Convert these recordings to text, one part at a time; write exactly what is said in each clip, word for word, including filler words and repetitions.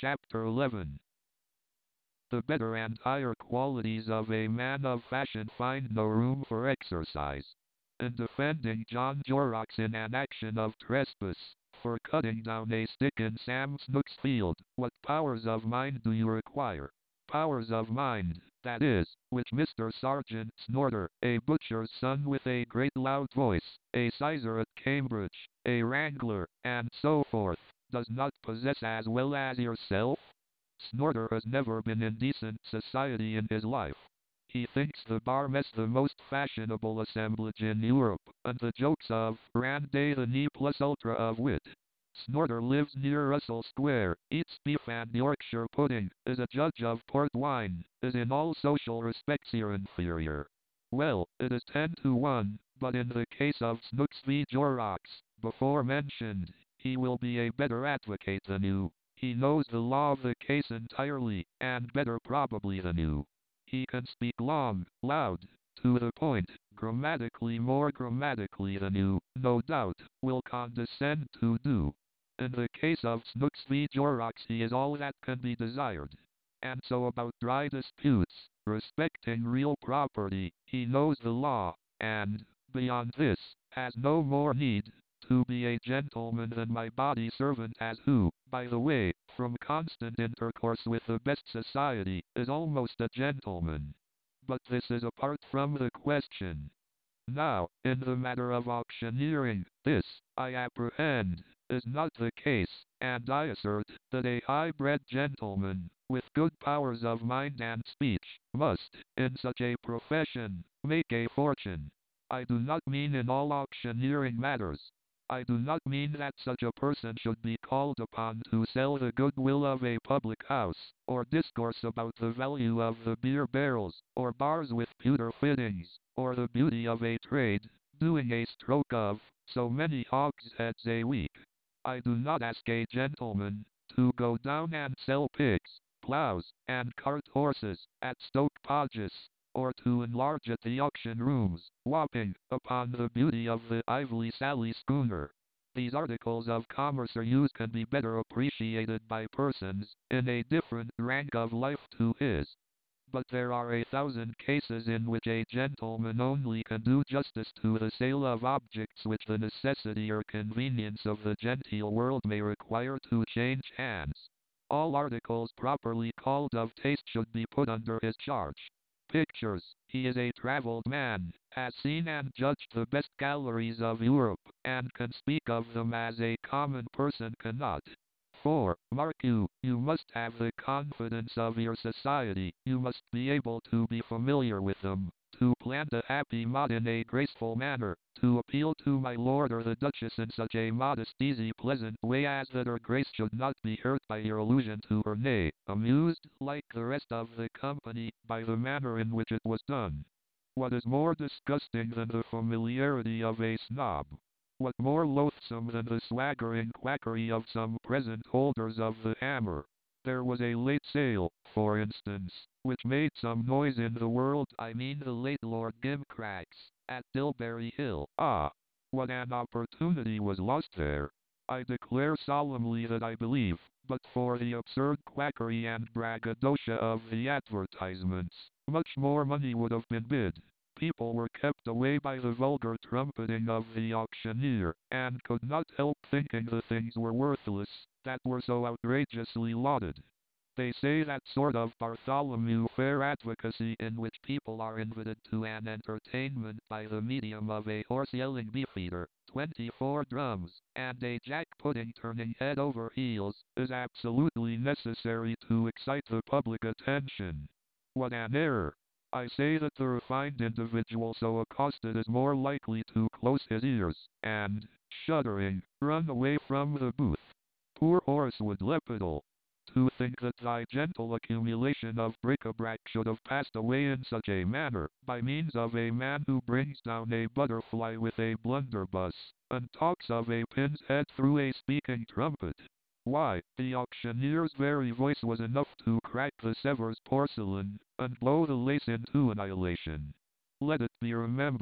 Chapter eleven. The better and higher qualities of a man of fashion find no room for exercise. In defending John Jorrocks in an action of trespass, for cutting down a stick in Sam Snook's field, what powers of mind do you require? Powers of mind, that is, which Mister Sergeant Snorter, a butcher's son with a great loud voice, a sizer at Cambridge, a wrangler, and so forth, does not possess as well as yourself? Snorter has never been in decent society in his life. He thinks the bar mess the most fashionable assemblage in Europe, and the jokes of Randay the ne plus ultra of wit. Snorter lives near Russell Square, eats beef and Yorkshire pudding, is a judge of port wine, is in all social respects your inferior. Well, it is ten to one, but in the case of Snooks v. Jorrocks, before mentioned, he will be a better advocate than you. He knows the law of the case entirely, and better probably than you. He can speak long, loud, to the point, grammatically more grammatically than you, no doubt, will condescend to do. In the case of Snooks v. Jorrocks he is all that can be desired. And so about dry disputes, respecting real property, he knows the law, and, beyond this, has no more need to be a gentleman than my body servant has, who, by the way, from constant intercourse with the best society, is almost a gentleman. But this is apart from the question. Now, in the matter of auctioneering, this, I apprehend, is not the case, and I assert that a high-bred gentleman, with good powers of mind and speech, must, in such a profession, make a fortune. I do not mean in all auctioneering matters. I do not mean that such a person should be called upon to sell the goodwill of a public house, or discourse about the value of the beer barrels, or bars with pewter fittings, or the beauty of a trade, doing a stroke of so many hogsheads a week. I do not ask a gentleman to go down and sell pigs, plows, and cart horses at Stoke Poges, or to enlarge at the auction rooms, whopping upon the beauty of the Ively Sally schooner. These articles of commerce or use can be better appreciated by persons in a different rank of life to his. But there are a thousand cases in which a gentleman only can do justice to the sale of objects which the necessity or convenience of the genteel world may require to change hands. All articles properly called of taste should be put under his charge. Pictures, he is a traveled man, has seen and judged the best galleries of Europe, and can speak of them as a common person cannot. For, mark you, you must have the confidence of your society, you must be able to be familiar with them, to plant a happy mot in a graceful manner, to appeal to my lord or the duchess in such a modest, easy, pleasant way as that her grace should not be hurt by your allusion to her, nay, amused, like the rest of the company, by the manner in which it was done. What is more disgusting than the familiarity of a snob? What more loathsome than the swaggering quackery of some present holders of the hammer? There was a late sale, for instance, which made some noise in the world, I mean the late Lord Gimcrack's, at Dilbury Hill. Ah, what an opportunity was lost there! I declare solemnly that I believe, but for the absurd quackery and braggadocio of the advertisements, much more money would have been bid. People were kept away by the vulgar trumpeting of the auctioneer, and could not help thinking the things were worthless that were so outrageously lauded. They say that sort of Bartholomew Fair advocacy in which people are invited to an entertainment by the medium of a horse-yelling beefeater, twenty-four drums, and a jack pudding turning head over heels, is absolutely necessary to excite the public attention. What an error! I say that the refined individual so accosted is more likely to close his ears, and, shuddering, run away from the booth. Poor Horsewood Lepidal! To think that thy gentle accumulation of bric-a-brac should have passed away in such a manner, by means of a man who brings down a butterfly with a blunderbuss, and talks of a pin's head through a speaking trumpet. Why, the auctioneer's very voice was enough to crack the Sevres porcelain, and blow the lace into annihilation. Let it be remembered,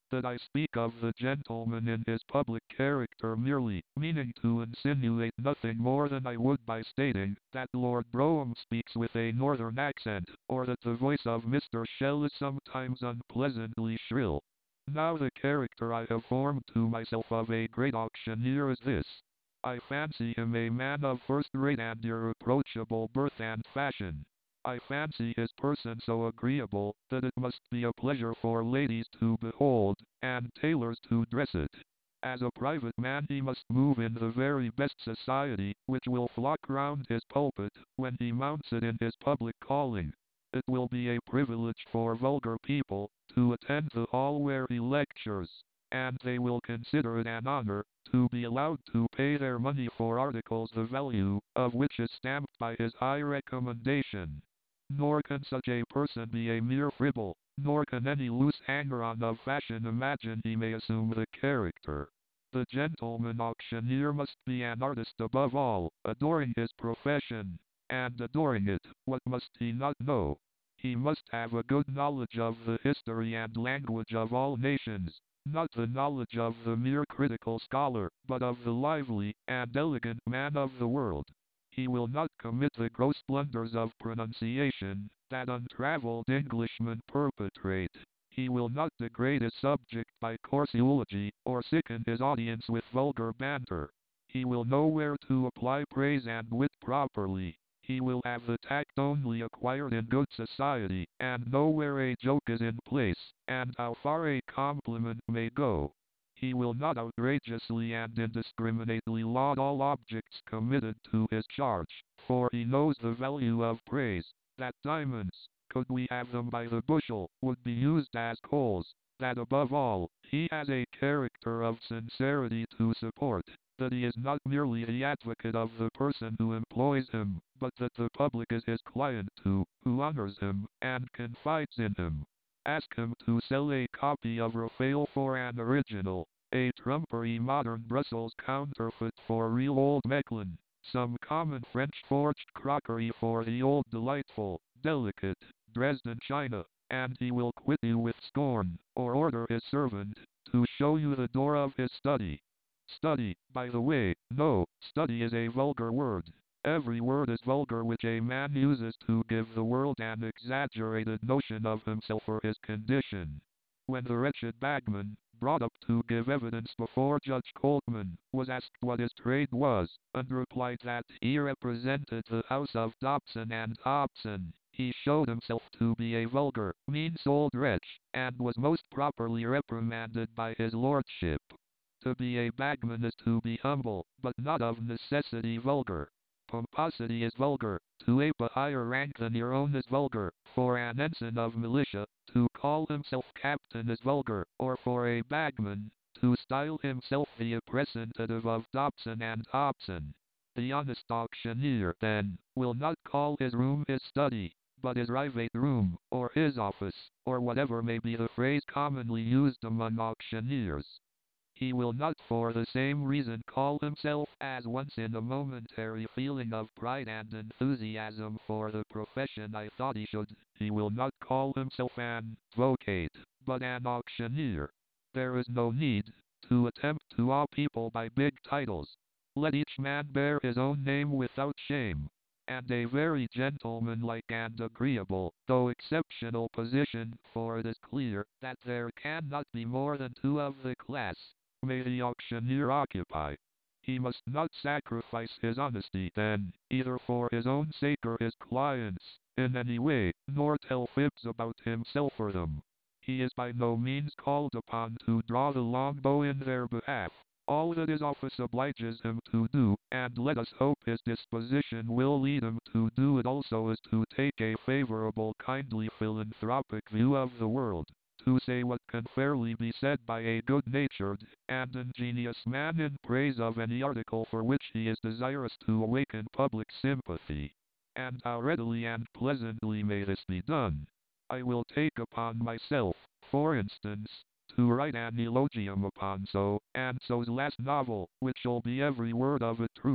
that I speak of the gentleman in his public character merely, meaning to insinuate nothing more than I would by stating that Lord Brougham speaks with a northern accent, or that the voice of Mister Shell is sometimes unpleasantly shrill. Now the character I have formed to myself of a great auctioneer is this. I fancy him a man of first-rate and irreproachable birth and fashion. I fancy his person so agreeable, that it must be a pleasure for ladies to behold, and tailors to dress it. As a private man he must move in the very best society, which will flock round his pulpit, when he mounts it in his public calling. It will be a privilege for vulgar people, to attend the hall where he lectures, and they will consider it an honor, to be allowed to pay their money for articles the value of which is stamped by his high recommendation. Nor can such a person be a mere fribble, nor can any loose hanger-on of fashion imagine he may assume the character. The gentleman auctioneer must be an artist above all, adoring his profession, and adoring it, what must he not know? He must have a good knowledge of the history and language of all nations, not the knowledge of the mere critical scholar, but of the lively and elegant man of the world. He will not commit the gross blunders of pronunciation that untravelled Englishmen perpetrate. He will not degrade his subject by coarse eulogy, or sicken his audience with vulgar banter. He will know where to apply praise and wit properly. He will have the tact only acquired in good society, and know where a joke is in place, and how far a compliment may go. He will not outrageously and indiscriminately laud all objects committed to his charge, for he knows the value of praise, that diamonds, could we have them by the bushel, would be used as coals, that above all, he has a character of sincerity to support, that he is not merely the advocate of the person who employs him, but that the public is his client too, who honors him, and confides in him. Ask him to sell a copy of Raphael for an original, a trumpery modern Brussels counterfeit for real old Mechlin, some common French forged crockery for the old delightful, delicate, Dresden china, and he will quit you with scorn, or order his servant to show you the door of his study. Study, by the way, no, study is a vulgar word. Every word is vulgar which a man uses to give the world an exaggerated notion of himself or his condition. When the wretched bagman, brought up to give evidence before Judge Coltman, was asked what his trade was, and replied that he represented the house of Dobson and Hobson, he showed himself to be a vulgar, mean-souled wretch, and was most properly reprimanded by his lordship. To be a bagman is to be humble, but not of necessity vulgar. Pomposity is vulgar, to ape a higher rank than your own is vulgar, for an ensign of militia, to call himself captain is vulgar, or for a bagman, to style himself the representative of Dobson and Hobson. The honest auctioneer, then, will not call his room his study, but his private room, or his office, or whatever may be the phrase commonly used among auctioneers. He will not for the same reason call himself, as once in a momentary feeling of pride and enthusiasm for the profession I thought he should, he will not call himself an advocate, but an auctioneer. There is no need to attempt to awe people by big titles. Let each man bear his own name without shame. And a very gentlemanlike and agreeable, though exceptional position, for it is clear that there cannot be more than two of the class, may the auctioneer occupy. He must not sacrifice his honesty, then, either for his own sake or his client's, in any way, nor tell fibs about himself or them. He is by no means called upon to draw the long bow in their behalf. All that his office obliges him to do, and let us hope his disposition will lead him to do it also, is to take a favorable, kindly, philanthropic view of the world, to say what can fairly be said by a good-natured and ingenious man in praise of any article for which he is desirous to awaken public sympathy. And how readily and pleasantly may this be done? I will take upon myself, for instance, to write an eulogium upon so and so's last novel, which shall be every word of it true.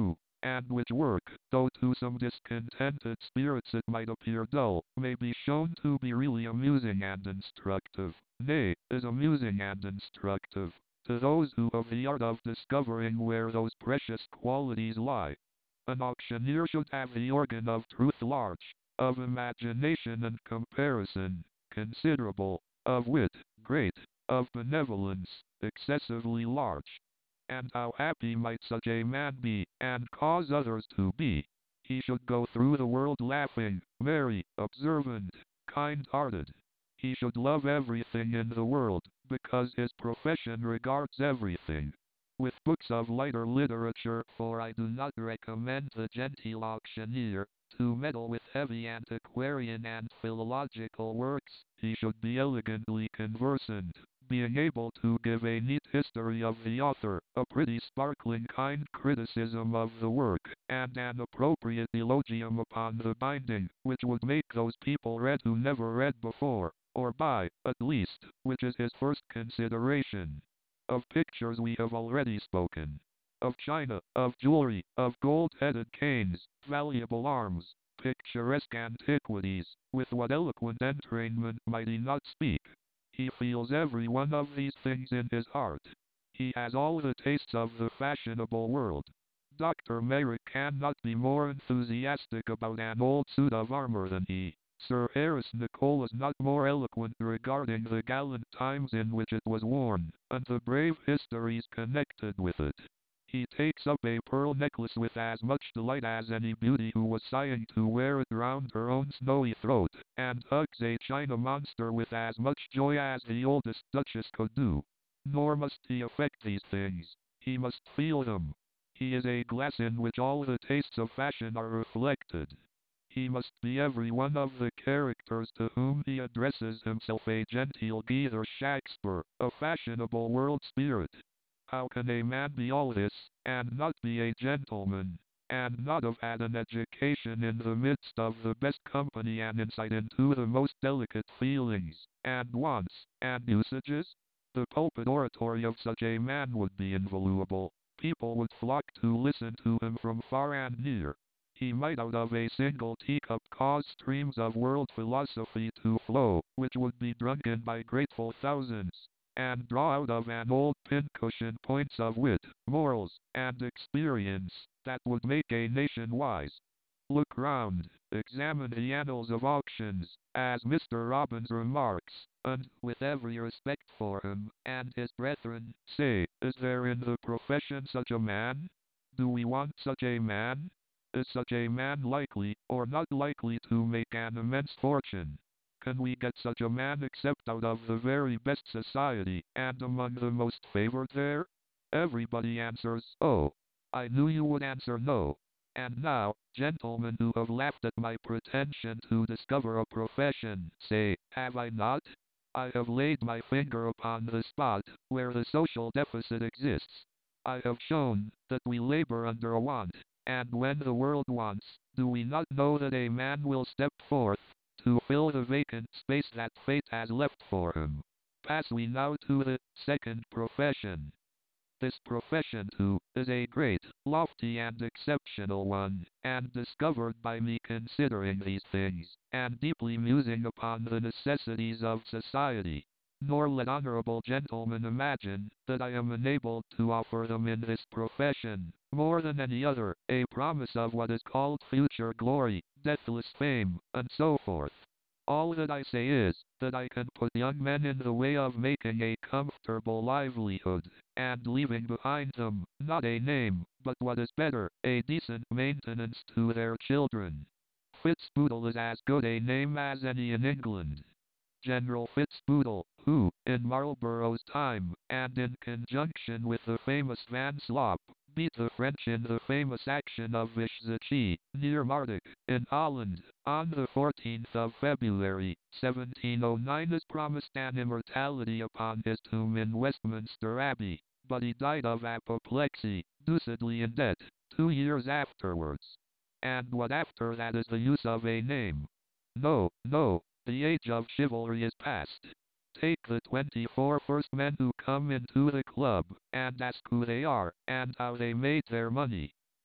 and which work, though to some discontented spirits it might appear dull, may be shown to be really amusing and instructive, nay, is amusing and instructive, to those who have the art of discovering where those precious qualities lie. An auctioneer should have the organ of truth large, of imagination and comparison considerable, of wit great, of benevolence excessively large. And how happy might such a man be, and cause others to be! He should go through the world laughing, merry, observant, kind-hearted. He should love everything in the world, because his profession regards everything with books of lighter literature, for I do not recommend the genteel auctioneer to meddle with heavy antiquarian and philological works. He should be elegantly conversant, being able to give a neat history of the author, a pretty sparkling kind criticism of the work, and an appropriate eulogium upon the binding, which would make those people read who never read before, or buy, at least, which is his first consideration. Of pictures we have already spoken. Of china, of jewelry, of gold-headed canes, valuable arms, picturesque antiquities, with what eloquent entrainment might he not speak! He feels every one of these things in his heart. He has all the tastes of the fashionable world. Doctor Merrick cannot be more enthusiastic about an old suit of armor than he. Sir Harris Nicole is not more eloquent regarding the gallant times in which it was worn, and the brave histories connected with it. He takes up a pearl necklace with as much delight as any beauty who was sighing to wear it round her own snowy throat, and hugs a china monster with as much joy as the oldest duchess could do. Nor must he affect these things. He must feel them. He is a glass in which all the tastes of fashion are reflected. He must be every one of the characters to whom he addresses himself, a genteel Guy Shakespeare, a fashionable world spirit. How can a man be all this, and not be a gentleman, and not have had an education in the midst of the best company and insight into the most delicate feelings, and wants, and usages? The pulpit oratory of such a man would be invaluable. People would flock to listen to him from far and near. He might out of a single teacup cause streams of world philosophy to flow, which would be drunk in by grateful thousands, and draw out of an old pincushion points of wit, morals, and experience, that would make a nation wise. Look round, examine the annals of auctions, as Mister Robbins remarks, and, with every respect for him, and his brethren, say, is there in the profession such a man? Do we want such a man? Is such a man likely, or not likely, to make an immense fortune? Can we get such a man except out of the very best society, and among the most favored there? Everybody answers, oh. I knew you would answer no. And now, gentlemen who have laughed at my pretension to discover a profession, say, have I not? I have laid my finger upon the spot where the social deficit exists. I have shown that we labor under a want. And when the world wants, do we not know that a man will step forth to fill the vacant space that fate has left for him? Pass we now to the second profession. This profession, too, is a great, lofty, and exceptional one, and discovered by me considering these things, and deeply musing upon the necessities of society. Nor let honorable gentlemen imagine that I am enabled to offer them in this profession, more than any other, a promise of what is called future glory, deathless fame, and so forth. All that I say is, that I can put young men in the way of making a comfortable livelihood, and leaving behind them, not a name, but what is better, a decent maintenance to their children. Fitzbootle is as good a name as any in England. General Fitzbootle, who, in Marlborough's time, and in conjunction with the famous Van Slop, beat the French in the famous action of Wyszycz, near Mardyk, in Holland, on the fourteenth of February, seventeen oh nine, is promised an immortality upon his tomb in Westminster Abbey, but he died of apoplexy, deucedly in debt, two years afterwards. And what after that is the use of a name? No, no. The age of chivalry is past. Take the twenty-four first men who come into the club, and ask who they are, and how they made their money.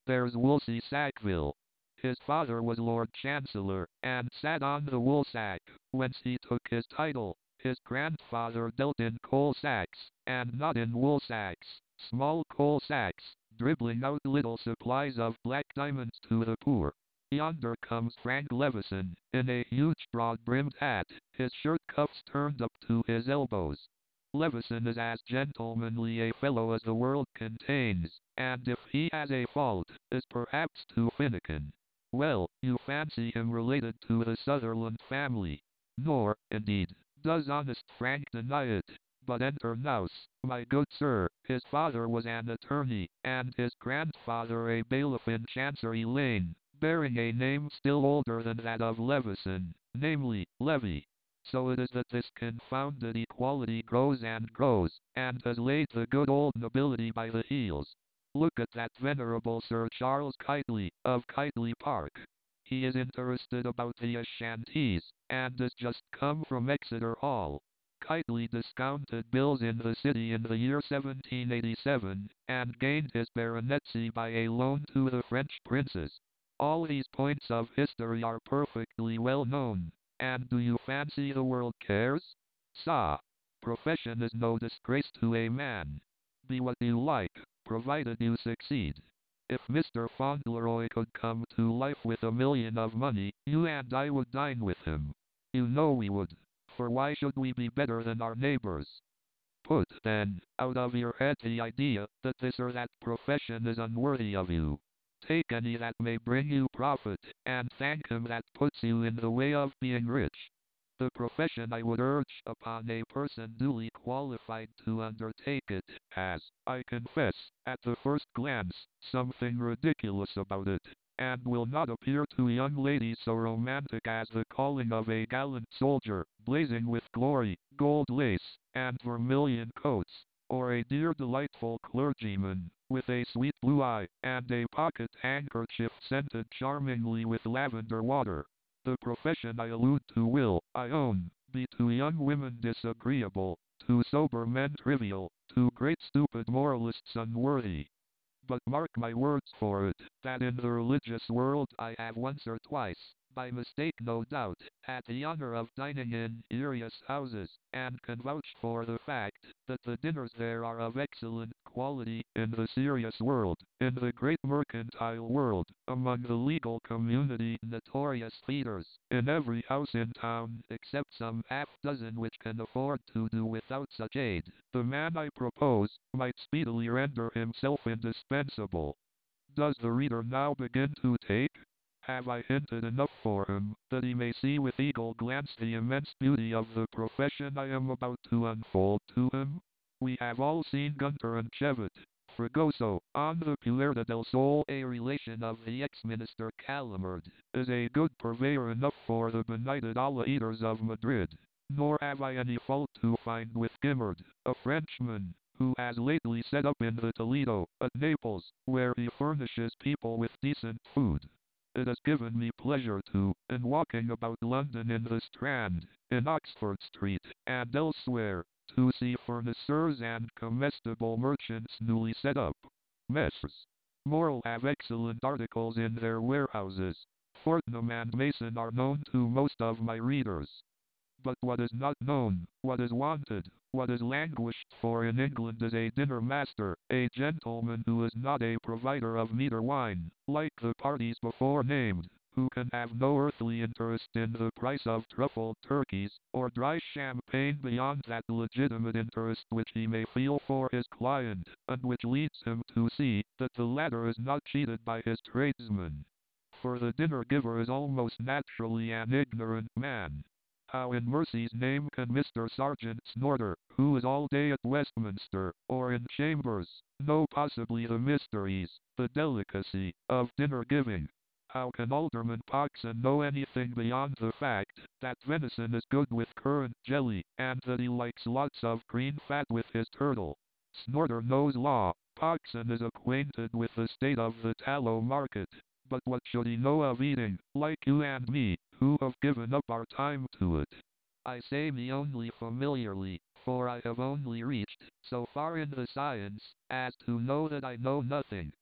there's Wolsey Sackville. His father was Lord Chancellor, and sat on the woolsack, whence he took his title. His grandfather dealt in coal sacks, and not in wool sacks, small coal sacks, dribbling out little supplies of black diamonds to the poor. Yonder comes Frank Levison, in a huge broad-brimmed hat, his shirt cuffs turned up to his elbows. Levison is as gentlemanly a fellow as the world contains, and if he has a fault, is perhaps too finikin. Well, you fancy him related to the Sutherland family. Nor, indeed, does honest Frank deny it. But enter Nouse, my good sir. His father was an attorney, and his grandfather a bailiff in Chancery Lane, bearing a name still older than that of Levison, namely, Levy. So it is that this confounded equality grows and grows, and has laid the good old nobility by the heels. Look at that venerable Sir Charles Kiteley, of Kiteley Park. He is interested about the Ashantees, and is just come from Exeter Hall. Kiteley discounted bills in the city in the year seventeen eighty-seven, and gained his baronetcy by a loan to the French princes. All these points of history are perfectly well known, and do you fancy the world cares? Sa! Profession is no disgrace to a man. Be what you like, provided you succeed. If Mister Fauntleroy could come to life with a million of money, you and I would dine with him. You know we would. For why should we be better than our neighbors? Put, then, out of your head the idea that this or that profession is unworthy of you. Take any that may bring you profit, and thank him that puts you in the way of being rich. The profession I would urge upon a person duly qualified to undertake it has, I confess, at the first glance, something ridiculous about it, and will not appear to young ladies so romantic as the calling of a gallant soldier, blazing with glory, gold lace, and vermilion coats, or a dear delightful clergyman, with a sweet blue eye, and a pocket handkerchief scented charmingly with lavender water. The profession I allude to will, I own, be to young women disagreeable, to sober men trivial, to great stupid moralists unworthy. But mark my words for it, that in the religious world I have once or twice, by mistake no doubt, had the honor of dining in serious houses, and can vouch for the fact, that the dinners there are of excellent quality. In the serious world, in the great mercantile world, among the legal community notorious feeders, in every house in town, except some half dozen which can afford to do without such aid, the man I propose, might speedily render himself indispensable. Does the reader now begin to take? Have I hinted enough for him, that he may see with eagle glance the immense beauty of the profession I am about to unfold to him? We have all seen Gunter and Chevet. Fregoso, on the Puerta del Sol, a relation of the ex-minister Calamard, is a good purveyor enough for the benighted olla-eaters of Madrid. Nor have I any fault to find with Guimard, a Frenchman, who has lately set up in the Toledo, at Naples, where he furnishes people with decent food. It has given me pleasure to, in walking about London in the Strand, in Oxford Street, and elsewhere, to see furnishers and comestible merchants newly set up. Messrs. Morel have excellent articles in their warehouses. Fortnum and Mason are known to most of my readers. But what is not known, what is wanted, what is languished for in England is a dinner master, a gentleman who is not a provider of meat or wine, like the parties before named, who can have no earthly interest in the price of truffled turkeys, or dry champagne beyond that legitimate interest which he may feel for his client, and which leads him to see that the latter is not cheated by his tradesmen. For the dinner giver is almost naturally an ignorant man. How in mercy's name can Mister Sergeant Snorter, who is all day at Westminster, or in chambers, know possibly the mysteries, the delicacy, of dinner giving? How can Alderman Poxon know anything beyond the fact that venison is good with currant jelly, and that he likes lots of green fat with his turtle? Snorter knows law. Poxon is acquainted with the state of the tallow market. But what should he know of eating, like you and me, who have given up our time to it? I say me only familiarly, for I have only reached so far in the science as to know that I know nothing.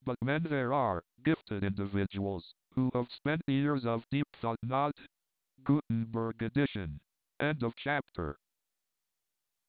But men there are, gifted individuals, who have spent years of deep thought. Not Gutenberg edition. End of chapter.